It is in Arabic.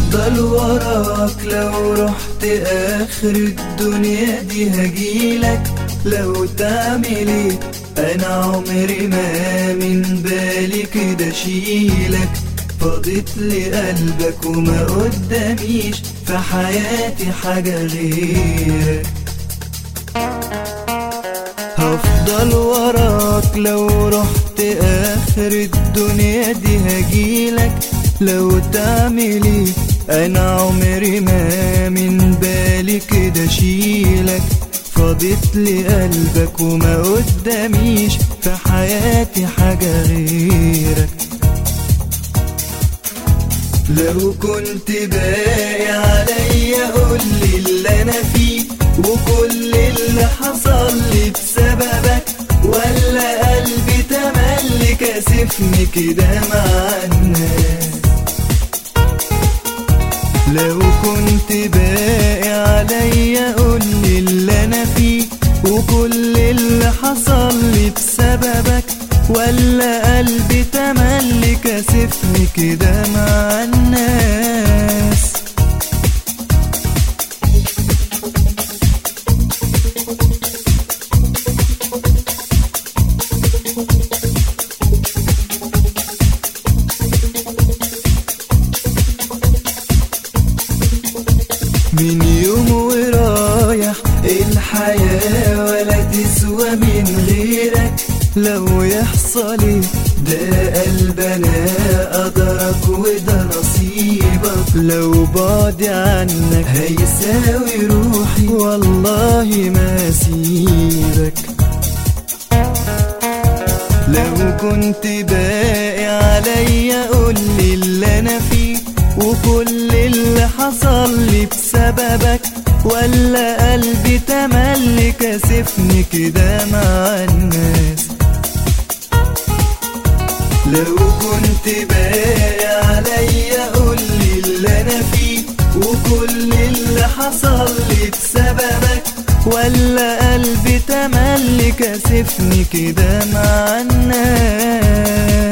هفضل وراك لو رحت آخر الدنيا دي هجيلك. لو تعمل ايه انا عمري ما من بالي كده اشيلك. فضيت لقلبك وما قداميش في حياتي حاجة غيرك. هفضل وراك لو رحت آخر الدنيا دي هجيلك. لو تعمل ايه انا عمري ما من بالي كده اشيلك. فضيت لقلبك وما قداميش في حياتي حاجة غيرك. لو كنت باقي عليا قولي اللي انا فيه وكل اللي حصل لي بسببك، ولا قلبي تملي كاسفني كده مع الناس. لو كنت باقي عليا قولي اللي انا فيه وكل اللي حصل لي بسببك، ولا قلبي تملي كاسفني كده مع الناس. من يوم ورايح الحياة ولا تسوى من غيرك. لو يحصل ايه ده قلبنا قدرك وده نصيبك. لو بعدي عنك هيساوي روحي والله ما سيبك. لو كنت باقي عليا قولي اللي انا فيه وكل اللي حصل لي بسببك، ولا قلبي تملي كاسفني كده مع الناس. لو كنت باقي عليا قولي اللي انا فيه وكل اللي حصل لي بسببك، ولا قلبي تملي كاسفني كده مع الناس.